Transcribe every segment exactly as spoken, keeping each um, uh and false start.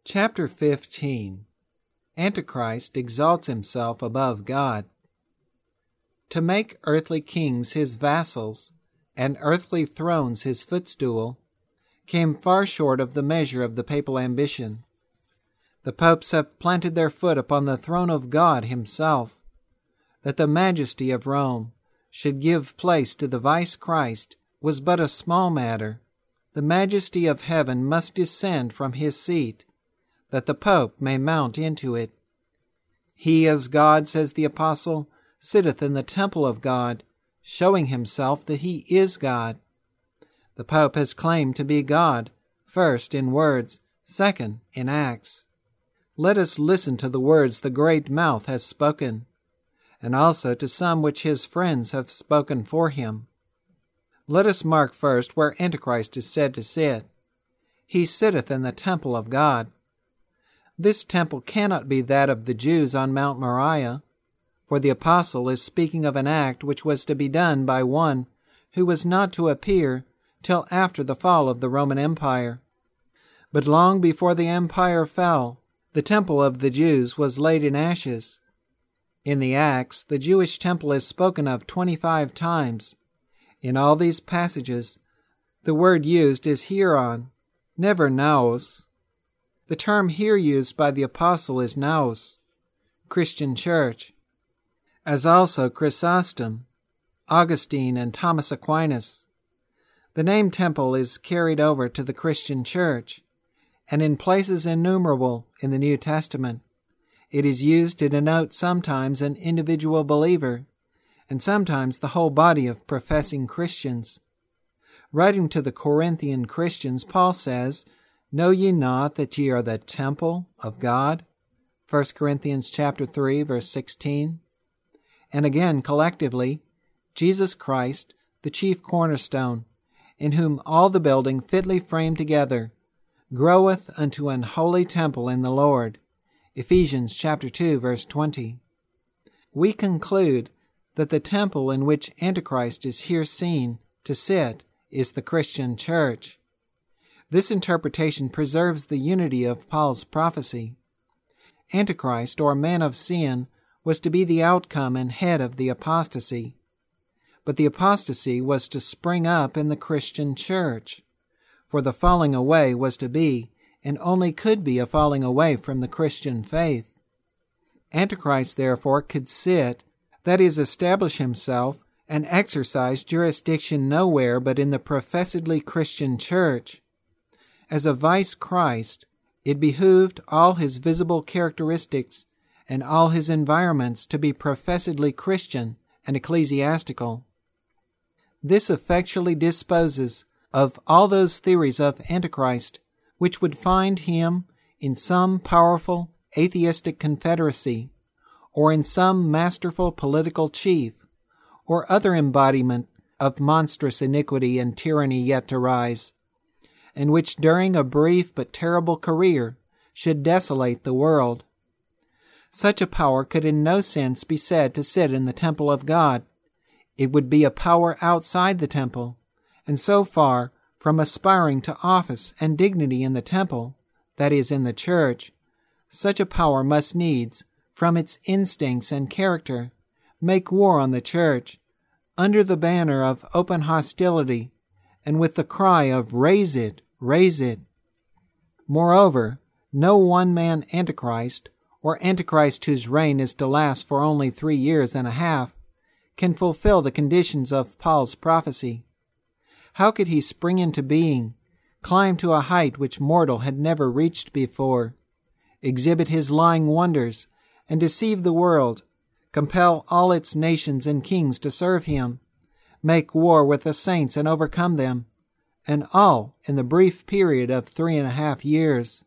Chapter fifteen. Antichrist exalts himself above God. To make earthly kings his vassals, and earthly thrones his footstool, came far short of the measure of the papal ambition. The popes have planted their foot upon the throne of God himself. That the majesty of Rome should give place to the vice-Christ was but a small matter. The majesty of heaven must descend from his seat, that the Pope may mount into it. He, as God, says the Apostle, sitteth in the temple of God, showing himself that he is God. The Pope has claimed to be God, first in words, second in acts. Let us listen to the words the great mouth has spoken, and also to some which his friends have spoken for him. Let us mark first where Antichrist is said to sit. He sitteth in the temple of God. This temple cannot be that of the Jews on Mount Moriah, for the apostle is speaking of an act which was to be done by one who was not to appear till after the fall of the Roman Empire. But long before the empire fell, the temple of the Jews was laid in ashes. In the Acts, the Jewish temple is spoken of twenty-five times. In all these passages, the word used is hieron, never naos. The term here used by the apostle is naos, Christian church, as also Chrysostom, Augustine, and Thomas Aquinas. The name temple is carried over to the Christian church, and in places innumerable in the New Testament, it is used to denote sometimes an individual believer, and sometimes the whole body of professing Christians. Writing to the Corinthian Christians, Paul says, Know ye not that ye are the temple of God? First Corinthians chapter three, verse sixteen. And again, collectively, Jesus Christ, the chief cornerstone, in whom all the building fitly framed together groweth unto an holy temple in the Lord. Ephesians chapter two, verse twenty. We conclude that the temple in which Antichrist is here seen to sit is the Christian church. This interpretation preserves the unity of Paul's prophecy. Antichrist, or man of sin, was to be the outcome and head of the apostasy. But the apostasy was to spring up in the Christian church, for the falling away was to be, and only could be, a falling away from the Christian faith. Antichrist, therefore, could sit, that is, establish himself, and exercise jurisdiction nowhere but in the professedly Christian church. As a vice-Christ, it behooved all his visible characteristics and all his environments to be professedly Christian and ecclesiastical. This effectually disposes of all those theories of Antichrist which would find him in some powerful atheistic confederacy, or in some masterful political chief, or other embodiment of monstrous iniquity and tyranny yet to rise, and which during a brief but terrible career should desolate the world. Such a power could in no sense be said to sit in the temple of God. It would be a power outside the temple, and so far from aspiring to office and dignity in the temple, that is, in the church, such a power must needs, from its instincts and character, make war on the church, under the banner of open hostility, and with the cry of "Raise it! Raise it!" Moreover, no one-man Antichrist, or Antichrist whose reign is to last for only three years and a half, can fulfill the conditions of Paul's prophecy. How could he spring into being, climb to a height which mortal had never reached before, exhibit his lying wonders, and deceive the world, compel all its nations and kings to serve him, make war with the saints and overcome them, and all in the brief period of three and a half years?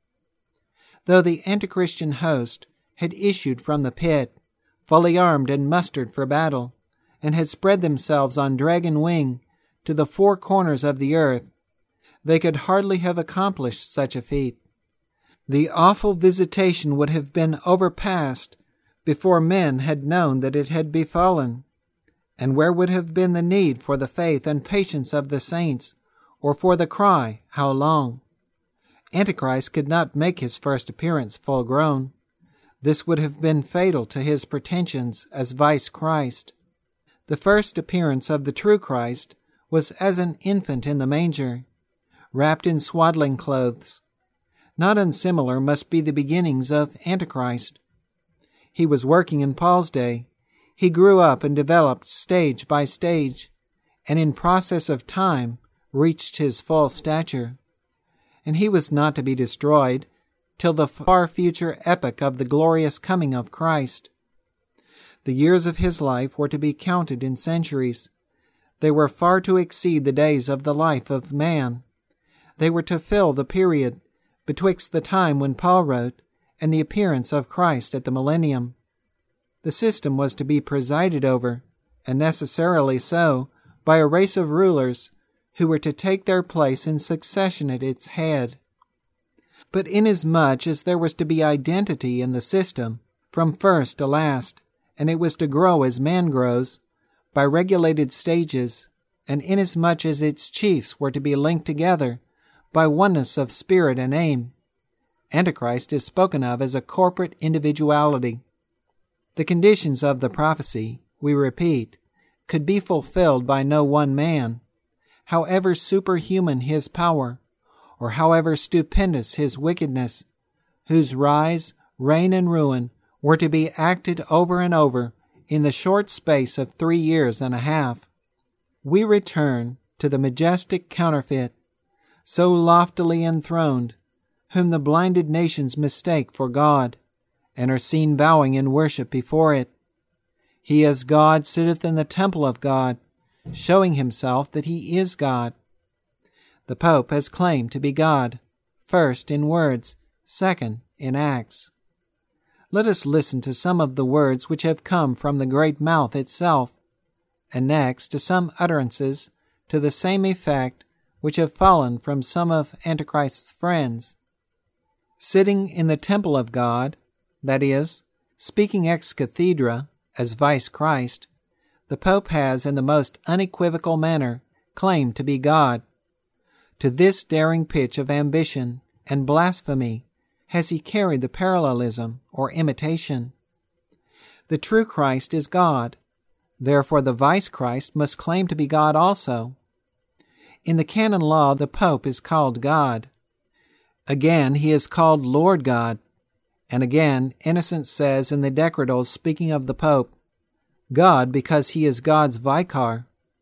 Though the antichristian host had issued from the pit, fully armed and mustered for battle, and had spread themselves on dragon wing to the four corners of the earth, they could hardly have accomplished such a feat. The awful visitation would have been overpast before men had known that it had befallen, and where would have been the need for the faith and patience of the saints, or for the cry, "How long?" Antichrist could not make his first appearance full grown. This would have been fatal to his pretensions as vice Christ. The first appearance of the true Christ was as an infant in the manger, wrapped in swaddling clothes. Not unsimilar must be the beginnings of Antichrist. He was working in Paul's day. He grew up and developed stage by stage, and in process of time reached his full stature. And he was not to be destroyed till the far future epoch of the glorious coming of Christ. The years of his life were to be counted in centuries. They were far to exceed the days of the life of man. They were to fill the period betwixt the time when Paul wrote and the appearance of Christ at the millennium. The system was to be presided over, and necessarily so, by a race of rulers who were to take their place in succession at its head. But inasmuch as there was to be identity in the system from first to last, and it was to grow as man grows, by regulated stages, and inasmuch as its chiefs were to be linked together by oneness of spirit and aim, Antichrist is spoken of as a corporate individuality. The conditions of the prophecy, we repeat, could be fulfilled by no one man, however superhuman his power, or however stupendous his wickedness, whose rise, reign, and ruin were to be acted over and over in the short space of three years and a half. We return to the majestic counterfeit, so loftily enthroned, whom the blinded nations mistake for God, and are seen bowing in worship before it. He as God sitteth in the temple of God, showing himself that he is God. The Pope has claimed to be God, first in words, second in acts. Let us listen to some of the words which have come from the great mouth itself, and next to some utterances to the same effect which have fallen from some of Antichrist's friends. Sitting in the temple of God, that is, speaking ex cathedra, as vice Christ, the Pope has in the most unequivocal manner claimed to be God. To this daring pitch of ambition and blasphemy has he carried the parallelism or imitation. The true Christ is God, therefore the vice Christ must claim to be God also. In the canon law the Pope is called God. Again he is called Lord God, and again Innocent says in the Decretals speaking of the Pope, God because he is God's vicar.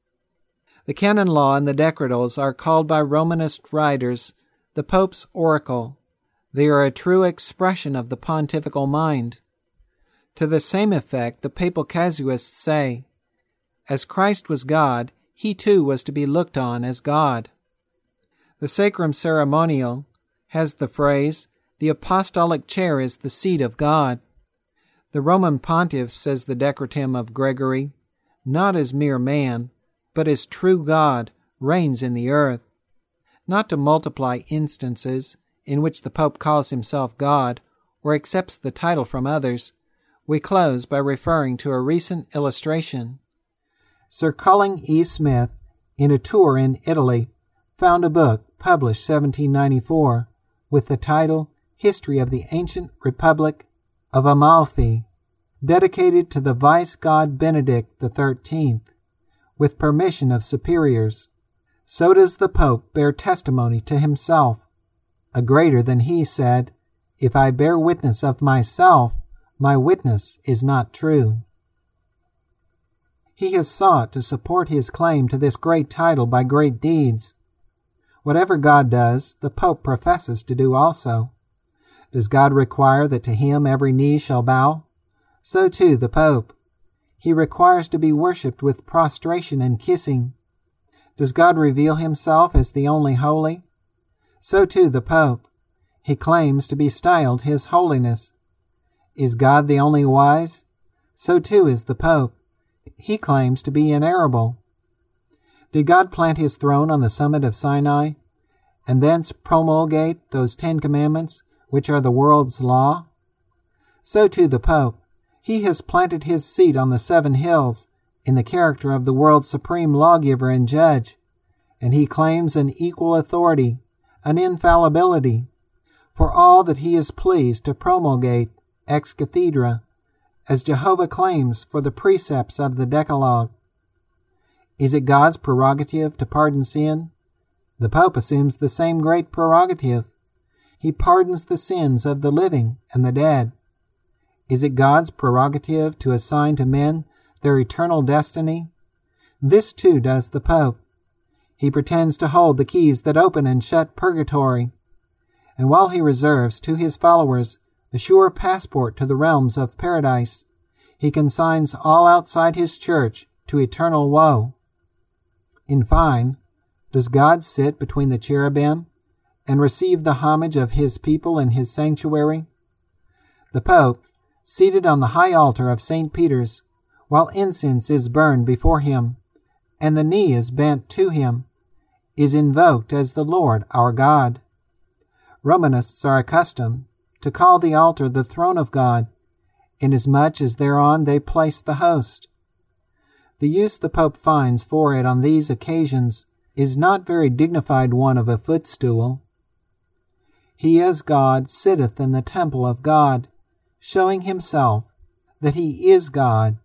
The canon law and the Decretals are called by Romanist writers the Pope's oracle. They are a true expression of the pontifical mind. To the same effect the papal casuists say, as Christ was God, he too was to be looked on as God. The Sacrum Ceremonial has the phrase, the apostolic chair is the seat of God. The Roman pontiff, says the Decretum of Gregory, not as mere man, but as true God, reigns in the earth. Not to multiply instances in which the Pope calls himself God or accepts the title from others, we close by referring to a recent illustration. Sir Culling E. Smith, in a tour in Italy, found a book published seventeen ninety-four with the title History of the Ancient Republic of Amalfi, dedicated to the vice-god Benedict the thirteenth, with permission of superiors. So does the Pope bear testimony to himself. A greater than he said, if I bear witness of myself, my witness is not true. He has sought to support his claim to this great title by great deeds. Whatever God does, the Pope professes to do also. Does God require that to him every knee shall bow? So too the Pope. He requires to be worshipped with prostration and kissing. Does God reveal himself as the only holy? So too the Pope. He claims to be styled His Holiness. Is God the only wise? So too is the Pope. He claims to be inerrable. Did God plant his throne on the summit of Sinai, and thence promulgate those Ten Commandments, which are the world's law? So too the Pope. He has planted his seat on the seven hills, in the character of the world's supreme lawgiver and judge, and he claims an equal authority, an infallibility, for all that he is pleased to promulgate ex cathedra, as Jehovah claims for the precepts of the Decalogue. Is it God's prerogative to pardon sin? The Pope assumes the same great prerogative. He pardons the sins of the living and the dead. Is it God's prerogative to assign to men their eternal destiny? This too does the Pope. He pretends to hold the keys that open and shut purgatory, and while he reserves to his followers a sure passport to the realms of paradise, he consigns all outside his church to eternal woe. In fine, does God sit between the cherubim and receive the homage of his people in his sanctuary? The Pope, seated on the high altar of Saint Peter's, while incense is burned before him, and the knee is bent to him, is invoked as the Lord our God. Romanists are accustomed to call the altar the throne of God, inasmuch as thereon they place the host. The use the Pope finds for it on these occasions is not very dignified one of a footstool. He as God sitteth in the temple of God, showing himself that he is God